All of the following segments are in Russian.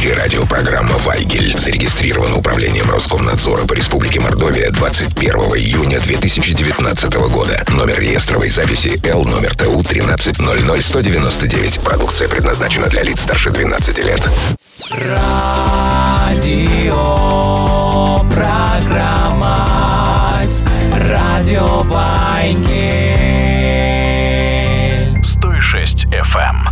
эфире радиопрограмма «Вайгель». Зарегистрирована Управлением Роскомнадзора по Республике Мордовия 21 июня 2019 года. Номер реестровой записи Л номер ТУ 1300199. Продукция предназначена для лиц старше 12 лет. Радиопрограмма «Радио Вайгель». 106 FM.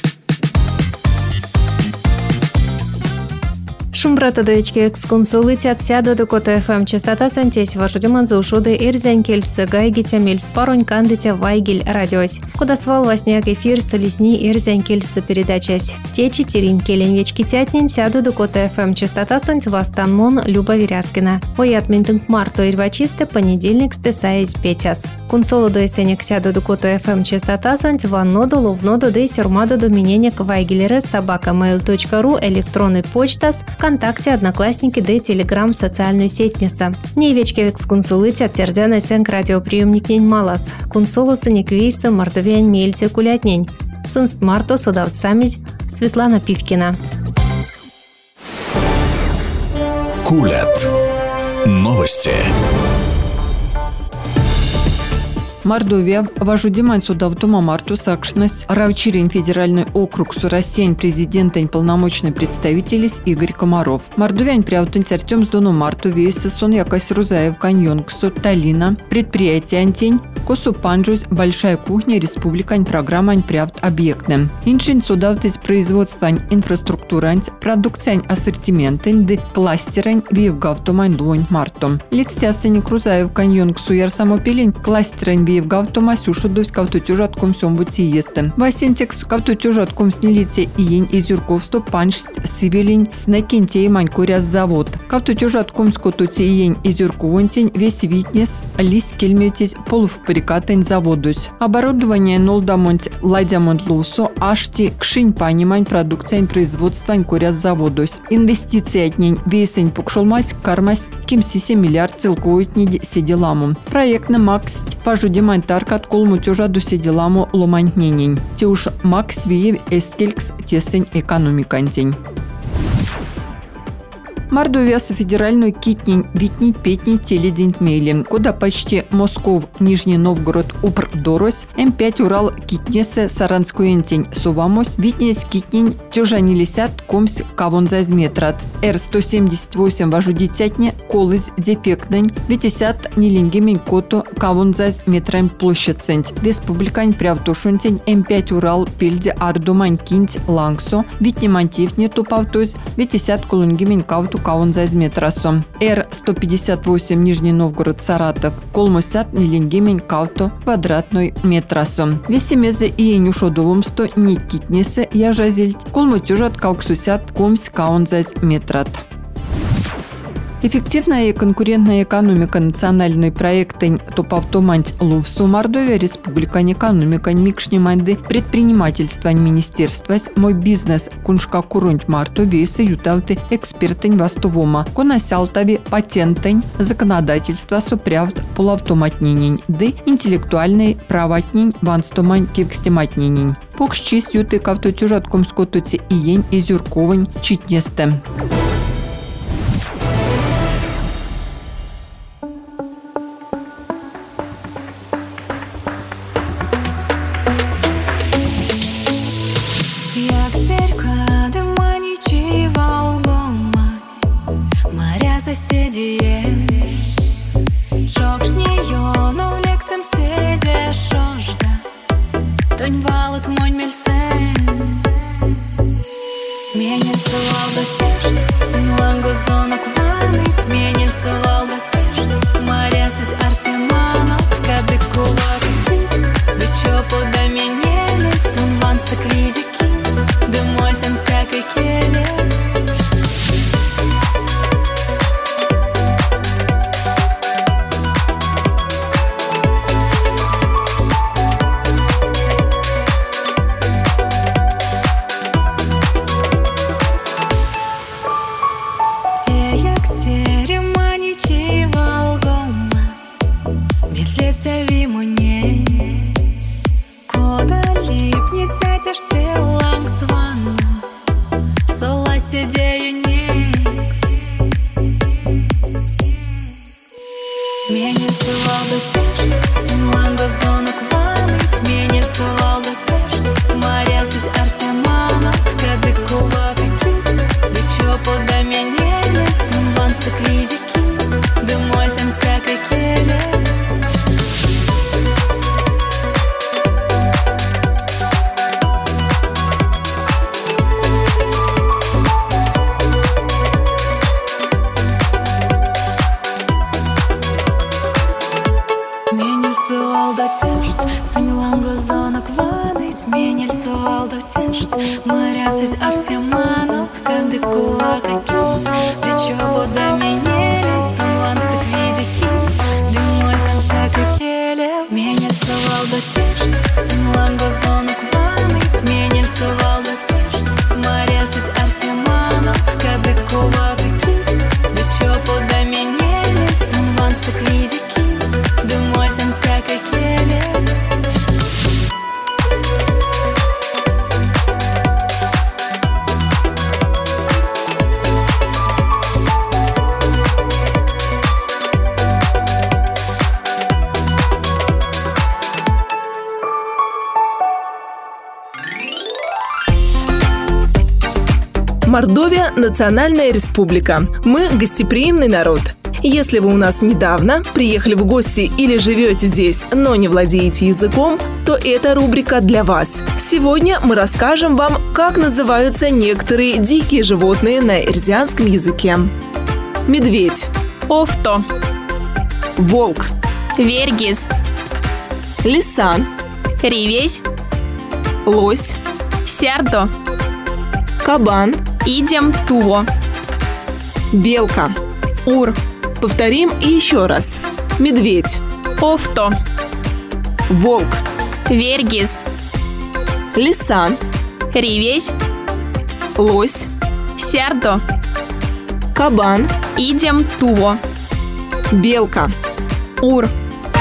Шумбрата доечки эксконсулитят сяду до кота ФМ частота сонтесь вашу демонзу шуды ирзянкельс гайгитя мельс паронь кандитя Вайгель радиось. Куда свал восняк эфир солесни ирзянкельс передачась. Течи терин келенвечки тятнин сяду до кота ФМ частота сонть вастанмон Люба Веряскина. Оят ментинг марто ирвачисте понедельник стесаясь петяс. Кунсолу до эсенек сяду до кота ФМ частота сонть ванноду ловноду да и сюрмаду до миненек Вайгелерес @mail.ru электронный почтас ВКонтакте, Одноклассники, да и Телеграм, социальную сеть неса. Невечки эксконсулыти от тердяна сенк радиоприемник нень малас. Кунсолусы неквейса мордовян мельте кулятнень. Сынст марто судавт самизь Светлана Пивкина. Кулят. Новости. Мордовия важудимань судавтума марту сакшность Равчирин федеральный округ Сурасень президентень полномочный представитель Игорь Комаров. Мордовянь пряутынь Артем сдону марту вейсы сон якась Рузаев каньонксу Талина предприятие антень косу панжусь большая кухня республикань программань прявт объектным. Иншин судавтысь производствань инфраструктурань продукциянь ассортиментень ды кластерань виевгавтумань двонь мартом. Лицтясыник Рузаев каньонксу ярсамопелень кластерань Евгавтома сюшудусь кавтутюжатком сёмбути естем. Васентекс кавтутюжатком снилите иень изюрковсто паншсть сивелень снекентей манькоряс завод. Кавтутюжатком скотути иень изюрковонтень весь витнес лис кельметись полуфабрикатень заводусь. Оборудование нолдамонть ладямонт лусо ашти кшинь панимань продукциянь производствань коряс заводусь. Инвестиции отнень весень пукшолмась кармась кимсисе миллиард целковойтни сиделаму. Проектный максть пожудимань таркат колму тюжаду сиделаму ломантненень. Те уж макс виев эскелькс тесень экономикантень. Мордовия федеральную китнень витнить петнить теледент мели, куда почти Москов, Нижний Новгород, Упр Дорось, М5 Урал китнесе Саранскую энтень Сувамось, витнес китнень тюжанилисят комс кавон зазметрат. Р-178 важу дитятне колыз дефектнень, витесят нилингемень коту кавон зазметрань площадценть. Республикань прявтушунтень М5 Урал пельде ардумань кинть лангсо, витне мантивне тупавтусь, витесят колунгемень кавту кавон зазметрасо. Р-158 Нижний Новгород Саратов, колмосят нилингемень кавту квадратной метрасо. Весемезе и нюшодовом сто не китнесе яжазельть, колмотюжат кауксусят комс кавон зазметрат. Эффективная и конкурентная экономика национальной проектень топавтоманть лувсу Мордовия республикань экономикань микшниманды предпринимательствань министерствась мой бизнес куншка курунть марту вейсы ютавты экспертень вастовома конасялтави патентень законодательство супрявт полавтоматнинень ды интеллектуальный праватнинь ванстомань киркстематнинень. Покш честь юты кавтутюжатком скотути иень изюрковань читнестем. Соседи, жокшнеё, но лексем седе шожда, тонь валот монь мельсен. Менель сувал дотешт, синлангу зонок ваныть, менель сувал дотешт, моряс из арсеманов, кады кулак кис, бичо пода менелись, тон ван стак види кинт, да мольтен всякой келе. Те як стереманич дождь, сумилам газонок ванить, меня льсовал до теждь, морясись арсеманок, кандыкуа какис, плечо вода менелись, туман стык виде кинь, дым мольтен всякой келе, меня льсовал до теждь, сумилам газонок ванить, меня льсовал до теждь, морясись арсеманок, кандыкуа какис, плечо вода менелись, туман стык виде кинь, дым мольтен всякой келе. Мордовия – национальная республика. Мы – гостеприимный народ. Если вы у нас недавно приехали в гости или живете здесь, но не владеете языком, то эта рубрика для вас. Сегодня мы расскажем вам, как называются некоторые дикие животные на эрзианском языке. Медведь. Овто. Волк. Вергис. Лисан. Ривесь. Лось. Сярдо. Кабан. Идем туво. Белка. Ур. Повторим и еще раз. Медведь. Овто. Волк. Вергис. Лисан. Ривесь. Лось. Сярдо. Кабан. Идем туво. Белка. Ур.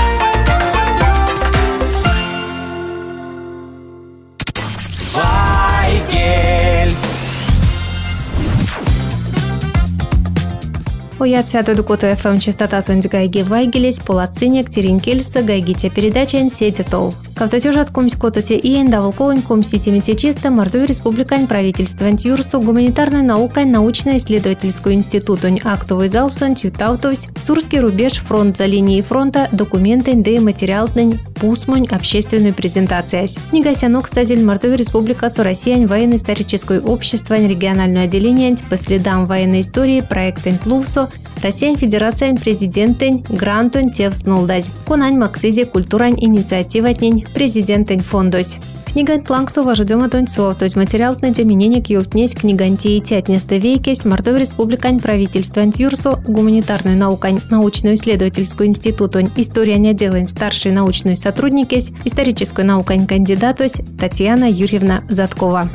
Уятся докоту ФМ частота сонди гайги вайгелес, полацинек, теренкельса, гайгите передачен сети тол. Кавтотюжат кумськототе иен даволковань кумситимите чисто Мордовия республикань правительствовать юрсу гуманитарной наукой научно-исследовательскую институтунь актовый зал сонтью таутовсь, Сурский рубеж, фронт за линией фронта, документы да материалтнень, пусмунь, общественную презентацию. Негасянок стазель Мордовия республика со Россиянь военно-историческое общество региональное отделение по следам военной истории проектен Плувсо, Россиян Федерация президентень грантунь тевснолдать. Кунань Максизи культурань инициативатнень президентень фондось. Книгань планксу важудема тоньцо, то есть материал на деменение кьютнесь книгантии тятнесты вейкесь Мордовия республикань правительствовань юрсо гуманитарную наукань научно-исследовательскую институтунь история не делань старший научный сотрудникесь историческую наукань кандидатось Татьяна Юрьевна Заткова.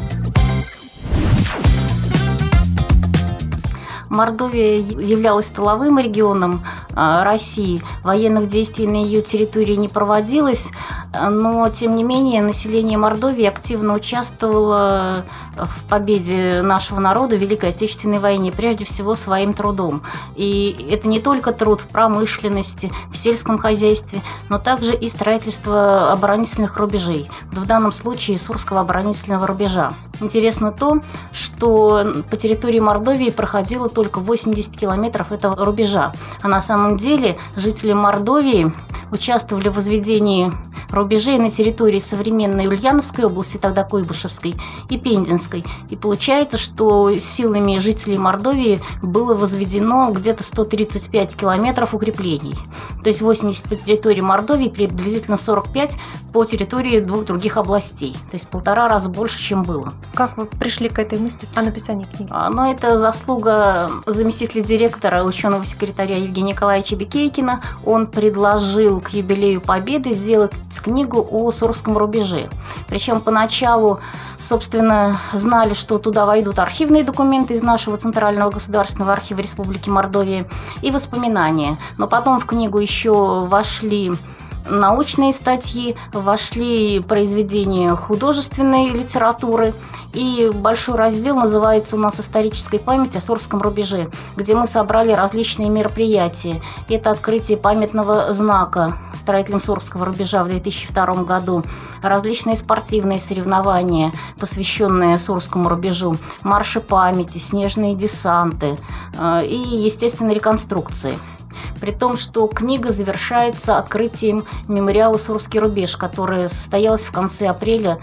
Мордовия являлась тыловым регионом России. Военных действий на ее территории не проводилось, но, тем не менее, население Мордовии активно участвовало в победе нашего народа в Великой Отечественной войне, прежде всего своим трудом. И это не только труд в промышленности, в сельском хозяйстве, но также и строительство оборонительных рубежей, в данном случае Сурского оборонительного рубежа. Интересно то, что по территории Мордовии проходило только 80 километров этого рубежа. А на самом деле жители Мордовии участвовали в возведении рубежей на территории современной Ульяновской области, тогда Куйбышевской, и Пензенской. И получается, что силами жителей Мордовии было возведено где-то 135 километров укреплений. То есть 80 по территории Мордовии, приблизительно 45 по территории двух других областей. То есть 1,5 раза больше, чем было. Как вы пришли к этой мысли о написании книги? Но это заслуга заместителя директора, ученого секретаря Евгения Николаевича Бекейкина. Он предложил к юбилею Победы сделать книгу о Сурском рубеже. Причем поначалу, собственно, знали, что туда войдут архивные документы из нашего Центрального государственного архива Республики Мордовия и воспоминания. Но потом в книгу еще вошли научные статьи, вошли произведения художественной литературы, и большой раздел называется у нас «Историческая память о Сурском рубеже», где мы собрали различные мероприятия. Это открытие памятного знака строителям Сурского рубежа в 2002 году, различные спортивные соревнования, посвященные Сурскому рубежу, марши памяти, снежные десанты и, естественно, реконструкции. При том, что книга завершается открытием мемориала «Сурский рубеж», которое состоялось в конце апреля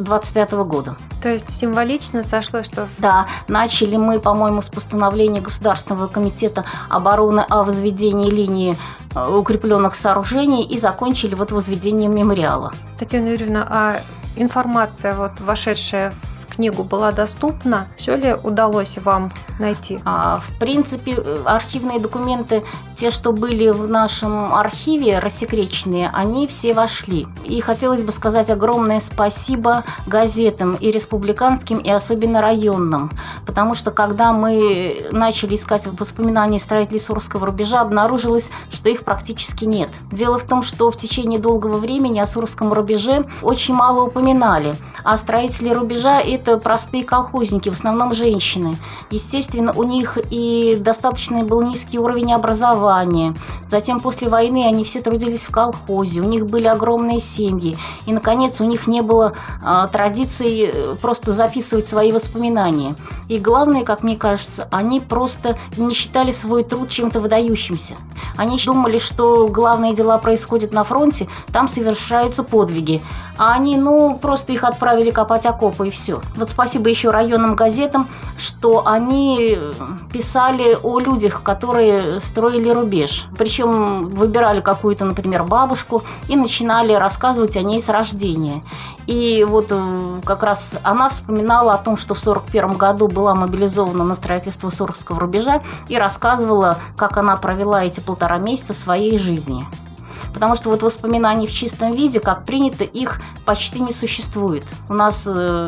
25 года. То есть символично сошло, что... Да, начали мы, по-моему, с постановления Государственного комитета обороны о возведении линии укрепленных сооружений и закончили вот возведением мемориала. Татьяна Юрьевна, а информация, вот вошедшая в книгу, была доступна? Все ли удалось вам найти? В принципе, архивные документы, те, что были в нашем архиве, рассекреченные, они все вошли. И хотелось бы сказать огромное спасибо газетам и республиканским, и особенно районным. Потому что, когда мы начали искать воспоминания строителей Сурского рубежа, обнаружилось, что их практически нет. Дело в том, что в течение долгого времени о Сурском рубеже очень мало упоминали. А строители рубежа – это простые колхозники, в основном женщины. Естественно, у них и достаточно был низкий уровень образования. Затем, после войны, они все трудились в колхозе, у них были огромные семьи. И, наконец, у них не было традиции просто записывать свои воспоминания. И главное, как мне кажется, они просто не считали свой труд чем-то выдающимся. Они думали, что главные дела происходят на фронте, там совершаются подвиги. А они, просто их отправили копать окопы, и все. Вот спасибо еще районным газетам, что они писали о людях, которые строили рубеж. Причем выбирали какую-то, например, бабушку и начинали рассказывать о ней с рождения. И вот как раз она вспоминала о том, что в 1941 году была мобилизована на строительство Сурского рубежа и рассказывала, как она провела эти 1,5 месяца своей жизни. Потому что вот воспоминаний в чистом виде, как принято, их почти не существует. У нас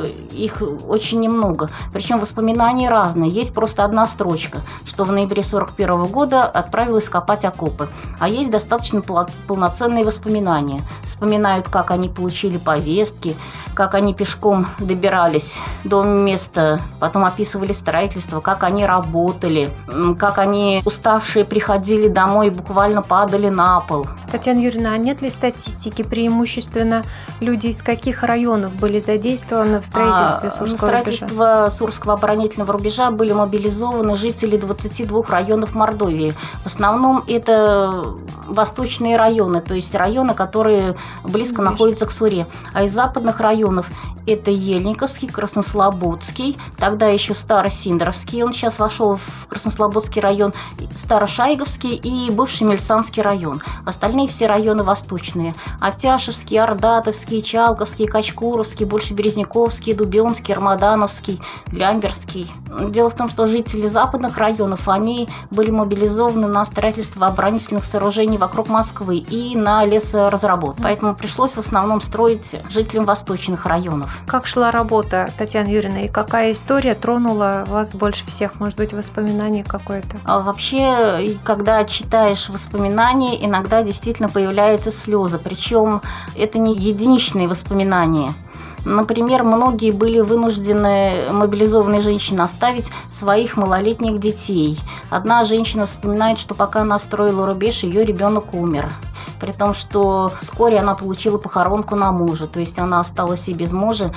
их очень немного. Причем воспоминания разные. Есть просто одна строчка, что в ноябре 1941 года отправилась копать окопы. А есть достаточно полноценные воспоминания. Вспоминают, как они получили повестки, как они пешком добирались до места, потом описывали строительство, как они работали, как они уставшие приходили домой и буквально падали на пол. Татьяна Юрьевна, а нет ли статистики, преимущественно люди из каких районов были задействованы в строительстве Сурского рубежа? На строительство Сурского оборонительного рубежа были мобилизованы жители 22 районов Мордовии. В основном это восточные районы, то есть районы, которые близко находятся к Суре. А из западных районов это Ельниковский, Краснослободский, тогда еще Старосиндровский, он сейчас вошел в Краснослободский район, Старошайговский и бывший Мельсанский район. Остальные все районы восточные. Атяшевский, Ордатовский, Чалковский, Качкуровский, Большеберезняковский, Дубенский, Армадановский, Лямберский. Дело в том, что жители западных районов, они были мобилизованы на строительство оборонительных сооружений вокруг Москвы и на лесоразработку. Поэтому пришлось в основном строить жителям восточных районов. Как шла работа, Татьяна Юрьевна, и какая история тронула вас больше всех? Может быть, воспоминание какое-то? Вообще, когда читаешь воспоминания, иногда действительно появляются слезы. Причем это не единичные воспоминания. Например, многие были вынуждены, мобилизованные женщины, оставить своих малолетних детей. Одна женщина вспоминает, что пока она строила рубеж, ее ребенок умер. При том, что вскоре она получила похоронку на мужа. То есть она осталась и без мужа,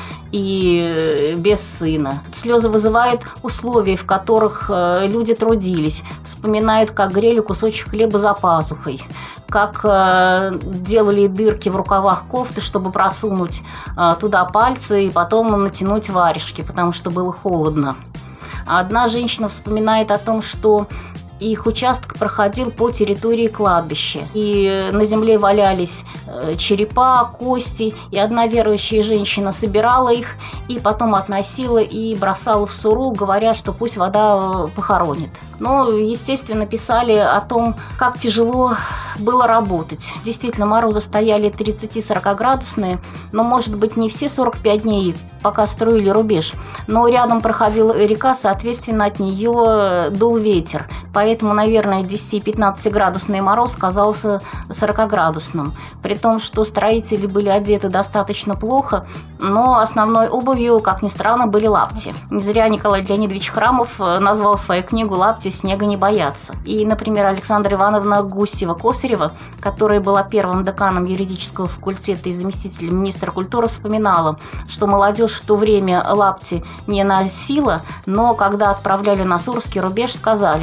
и без сына. Слезы вызывают условия, в которых люди трудились. Вспоминают, как грели кусочек хлеба за пазухой, как делали дырки в рукавах кофты, чтобы просунуть туда пальцы и потом натянуть варежки, потому что было холодно. Одна женщина вспоминает о том, что их участок проходил по территории кладбища. И на земле валялись черепа, кости. И одна верующая женщина собирала их и потом относила и бросала в Суру, говоря, что пусть вода похоронит. Но, естественно, писали о том, как тяжело было работать. Действительно, морозы стояли 30-40 градусные, но, может быть, не все 45 дней, пока строили рубеж. Но рядом проходила река, соответственно, от нее дул ветер. Поэтому, наверное, 10-15-градусный мороз казался 40-градусным. При том, что строители были одеты достаточно плохо, но основной обувью, как ни странно, были лапти. Не зря Николай Леонидович Храмов назвал свою книгу «Лапти снега не боятся». И, например, Александра Ивановна Гусева-Косарева, которая была первым деканом юридического факультета и заместителем министра культуры, вспоминала, что молодежь в то время лапти не носила, но когда отправляли на Сурский рубеж, сказали: возьмите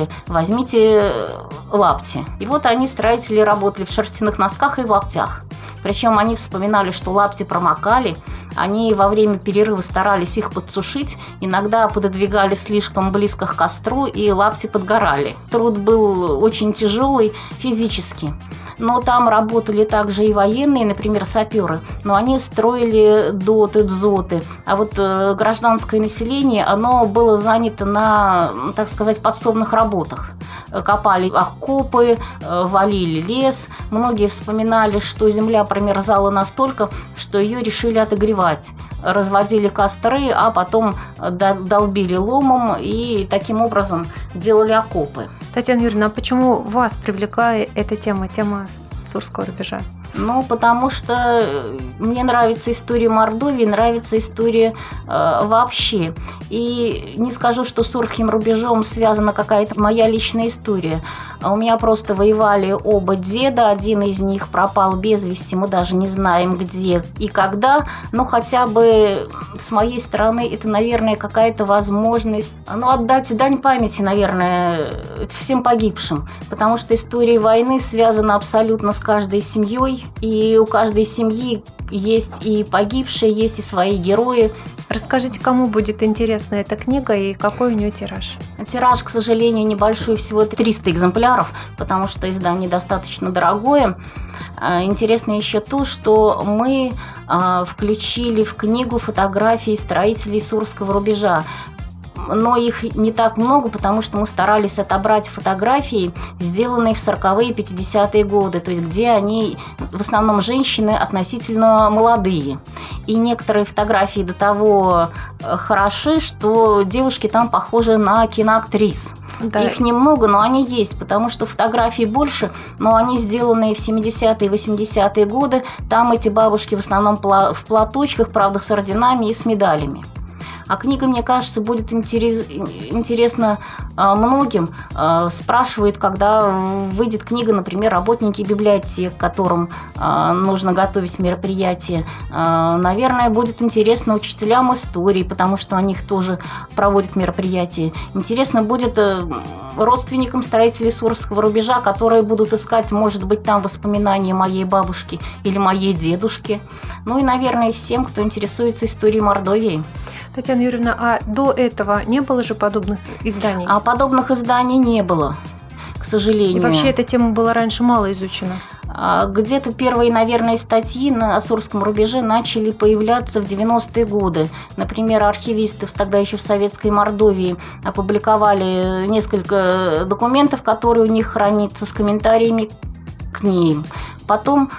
возьмите лапти. И вот они, строители, работали в шерстяных носках и в лаптях. Причем они вспоминали, что лапти промокали, они во время перерыва старались их подсушить, иногда пододвигали слишком близко к костру, и лапти подгорали. Труд был очень тяжелый физически. Но там работали также и военные, например, саперы, но они строили доты, дзоты. А вот гражданское население, оно было занято на, так сказать, подсобных работах. Копали окопы, валили лес. Многие вспоминали, что земля промерзала настолько, что ее решили отогревать. Разводили костры, а потом долбили ломом и таким образом делали окопы. Татьяна Юрьевна, а почему вас привлекла эта тема Сурского рубежа? Ну, потому что мне нравится история Мордовии, нравится история вообще. И не скажу, что с Сурским рубежом связана какая-то моя личная история. У меня просто воевали оба деда, один из них пропал без вести, мы даже не знаем где и когда. Но хотя бы с моей стороны это, наверное, какая-то возможность отдать дань памяти, наверное, всем погибшим. Потому что история войны связана абсолютно с каждой семьей. И у каждой семьи есть и погибшие, есть и свои герои. Расскажите, кому будет интересна эта книга и какой у нее тираж? Тираж, к сожалению, небольшой, всего 300 экземпляров, потому что издание достаточно дорогое. Интересно еще то, что мы включили в книгу фотографии строителей Сурского рубежа. Но их не так много, потому что мы старались отобрать фотографии, сделанные в 40-е и 50-е годы, то есть где они, в основном женщины, относительно молодые. И некоторые фотографии до того хороши, что девушки там похожи на киноактрис. Да. Их немного, но они есть, потому что фотографий больше, но они сделанные в 70-е и 80-е годы. Там эти бабушки в основном в платочках, правда, с орденами и с медалями. А книга, мне кажется, будет интересна многим. Спрашивают, когда выйдет книга, например, работники библиотек, которым нужно готовить мероприятие. Наверное, будет интересно учителям истории, потому что о них тоже проводят мероприятия. Интересно будет родственникам строителей Сурского рубежа, которые будут искать, может быть, там воспоминания моей бабушки или моей дедушки. Ну и, наверное, всем, кто интересуется историей Мордовии. Татьяна Юрьевна, а до этого не было же подобных изданий? А подобных изданий не было, к сожалению. И вообще эта тема была раньше мало изучена? Где-то первые, наверное, статьи на Сурском рубеже начали появляться в 90-е годы. Например, архивисты тогда еще в советской Мордовии опубликовали несколько документов, которые у них хранятся, с комментариями к ним. Потом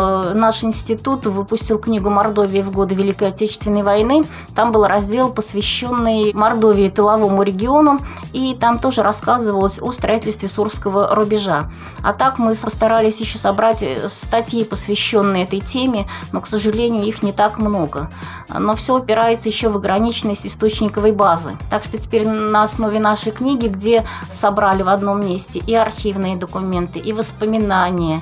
наш институт выпустил книгу «Мордовия в годы Великой Отечественной войны». Там был раздел, посвященный Мордовии, тыловому региону, и там тоже рассказывалось о строительстве Сурского рубежа. А так мы постарались еще собрать статьи, посвященные этой теме, но, к сожалению, их не так много. Но все упирается еще в ограниченность источниковой базы. Так что теперь на основе нашей книги, где собрали в одном месте и архивные документы, и воспоминания,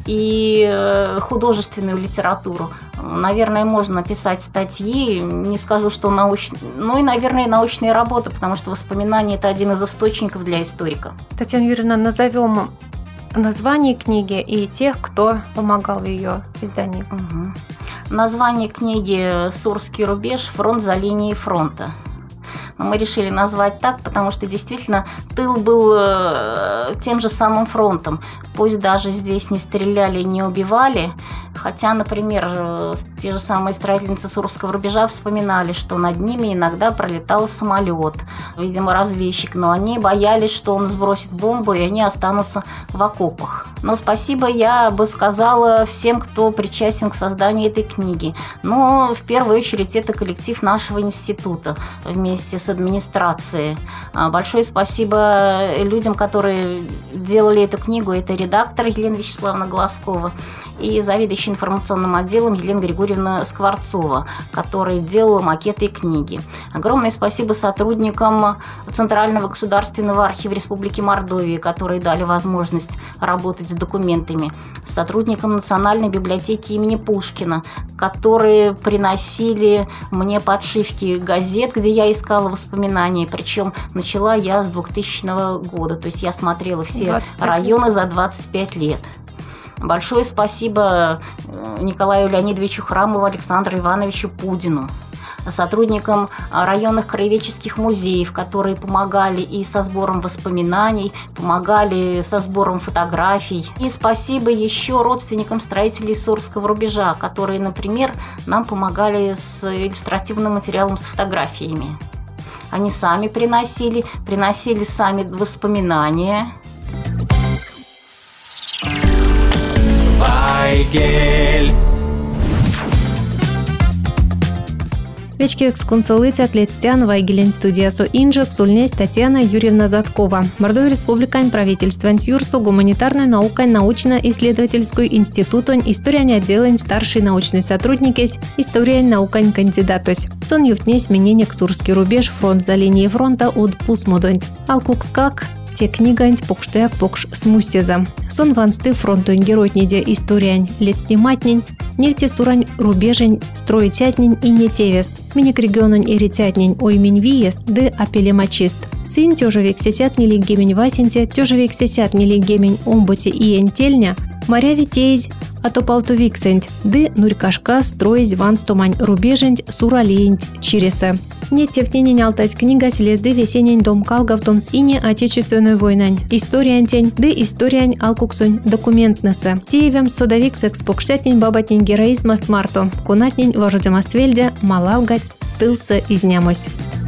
и художественную литературу. Наверное, можно писать статьи, не скажу, что научные, ну и, наверное, научные работы, потому что воспоминания – это один из источников для историка. Татьяна Юрьевна, назовем название книги и тех, кто помогал в ее издании. Название книги «Сурский рубеж. Фронт за линией фронта». Мы решили назвать так, потому что действительно тыл был тем же самым фронтом. Пусть даже здесь не стреляли, не убивали, хотя, например, те же самые строительницы Сурского рубежа вспоминали, что над ними иногда пролетал самолет, видимо, разведчик, но они боялись, что он сбросит бомбу, и они останутся в окопах. Но спасибо, я бы сказала всем, кто причастен к созданию этой книги. Но в первую очередь это коллектив нашего института вместе с администрацией. Большое спасибо людям, которые делали эту книгу. Это редактор Елена Вячеславовна Глазкова и заведующий заведующая информационным отделом Елена Григорьевна Скворцова, которая делала макеты и книги. Огромное спасибо сотрудникам Центрального государственного архива Республики Мордовия, которые дали возможность работать с документами. Сотрудникам Национальной библиотеки имени Пушкина, которые приносили мне подшивки газет, где я искала воспоминания. Причем начала я с 2000 года. То есть я смотрела все районы за 25 лет. Большое спасибо Николаю Леонидовичу Храмову, Александру Ивановичу Пудину, сотрудникам районных краеведческих музеев, которые помогали и со сбором воспоминаний, помогали со сбором фотографий. И спасибо еще родственникам строителей Сурского рубежа, которые, например, нам помогали с иллюстративным материалом, с фотографиями. Они сами приносили сами воспоминания. Вайгель. Вечки эксконсулыти атлетстян Вайгелен студиясу инжек сульнесть Татьяна Юрьевна Заткова. Мордовия республикань правительствен Юрсу гуманитарной наукой научно-исследовательскую институтонь история отделень старший научный сотрудникесь история наукань кандидатось. Сон юфтнесь менение Ксурский рубеж фронт за линией фронта от Пусмодонь. Алкукскак те книганť покштеак покш смустеза. Сон вансты фронтонь геройниде историянь лет сниматнень, нефти сурань рубежень строитятнень и не тевест. Миник региононь и ретятнень оймень виест, ды апелемачист. Сын тёжевик сесят нели гемень васенте, тёжевик сесят нели гемень омботи и энтельня, моря витейз, а то палтовиксенть, ды нурькашка строить ванстомань рубежень суралеенть чиреса. Не тевтнень алтать книга селезды весенень дом калгав том с ине отечественной войнань. Историантень, ды историань алкуксонь документнеса. Теевем содовик секс покштятнень бабатнень героизм астмарто. Конатнень важудемаствельде малалгать тылса изнямось.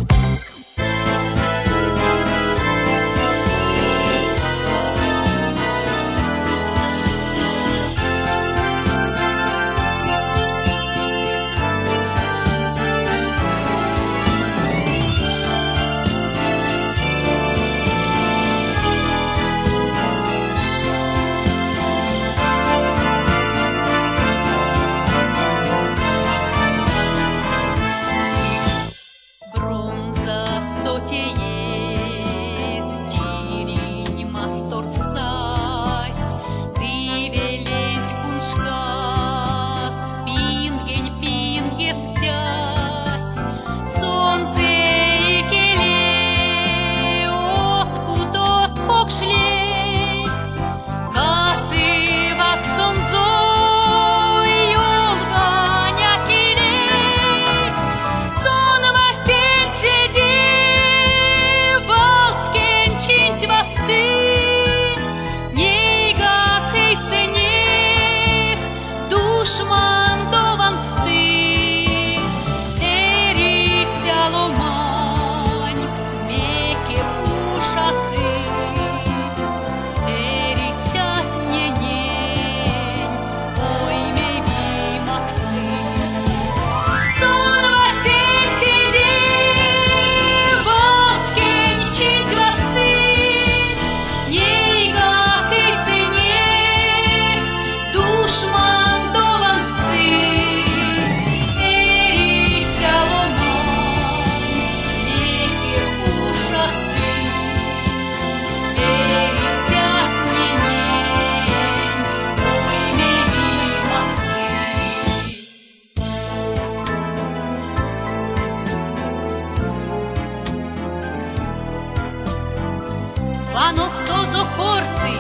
Вано хто зокорти,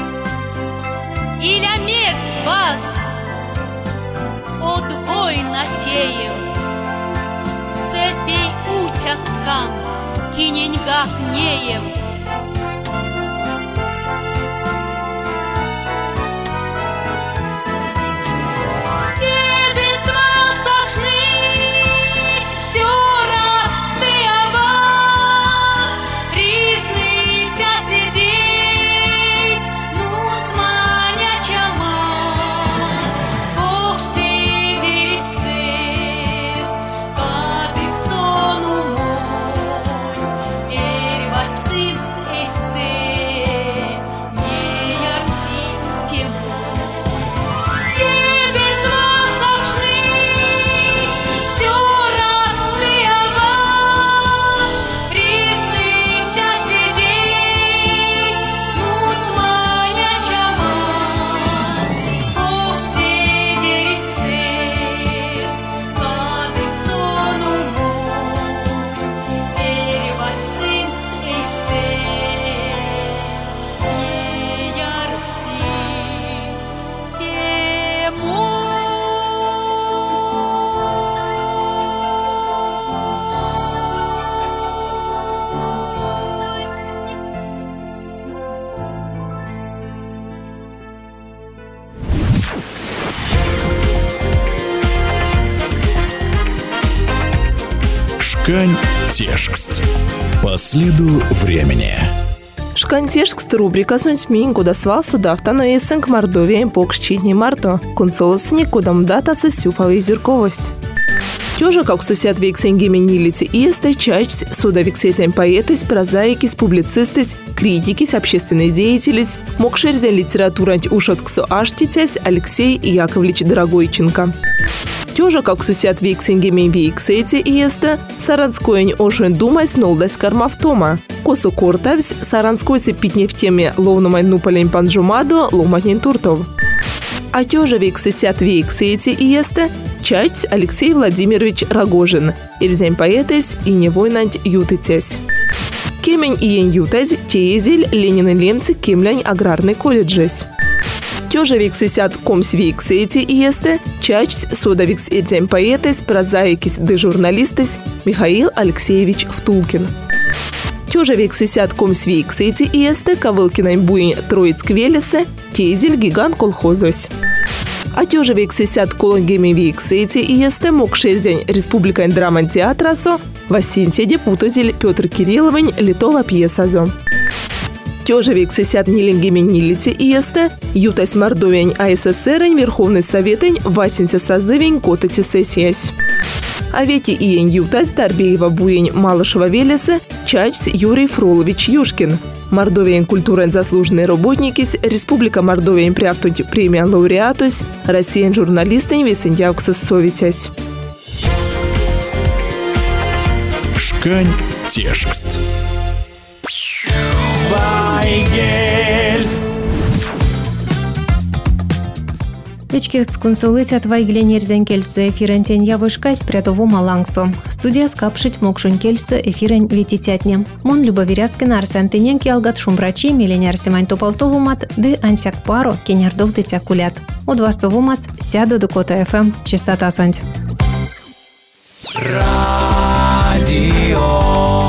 иля мерть вас, от война теемс, сепей утяскам, киненьгах неемс. Сын Шкань текст. По следу времени. Шкантешкст рубрика «Сунтьмин», куда свал судавтано и сэнк Мордовия покшчитни марто. Консолосни, кудам дата сосюпала изюрковость. Тёжа, как сусед вексенгеми нилити иесте, чач суда вексетень поэтес, прозаикис, публицистис, критикис, общественный деятелис, мокшерзен литературант ушотксо аштитясь Алексей Яковлевич Дорогойченко. Тёжа, как сусед вексенгеми вексете иесте, саранскоень ошен думайс нолдась кармавтома. Косу кортавсь, саранскойся питне в теме ловнумай нупалень панжумадо ломатнин туртов. А тёжа вексесят вексете иесте, чач Алексей Владимирович Рогожин, ирзень поэтес и невойнант ютытясь. Кемень иен ютась, теезель Ленин лемсы кемлянь аграрный колледжес. Тёжа вексесят комс вексете иесте, чач сода вексетень поэтес, прозаикис де журналистес Михаил Алексеевич Втулкин. Тёжа вексесят комс вексете иесте, Ковылкинайн буин Троицк велесе, теезель гигант колхозось. А тёжа вексесят колонгеми вексете иесте мокшерзень республикайн драман театрасо, Васинте депутозель Петр Кирилловень литова пьесазо. Тёжа вексесят нилингеми нилите иесте, ютась Мордовень АССРень Верховный Советень Васинте созывень котати сессиясь. А вети иен ютась Тарбеева буень Малышева велесе, чач Юрий Фролович Юшкин. Мордовиен культурен заслуженный работникис, Республика Мордовиен приавтуть премия лауреатус, Россиян журналистень весендявксас совитясь. Шкань текст. Вайгель. Вечки эксконсулитят Вайгелен ерзенкельсы эфирентень явышкась прятову малангсо. Студия скапшить мокшункельсы эфирень ветитятне. Мон Любовиряскин Арсен Тыненки алгат шумбрачи миленяр Семань Топовтовумат ды ансяк паро кенярдов дытякулят. Удвастовумас сяду до Кота ФМ. Частота сонть. Радио.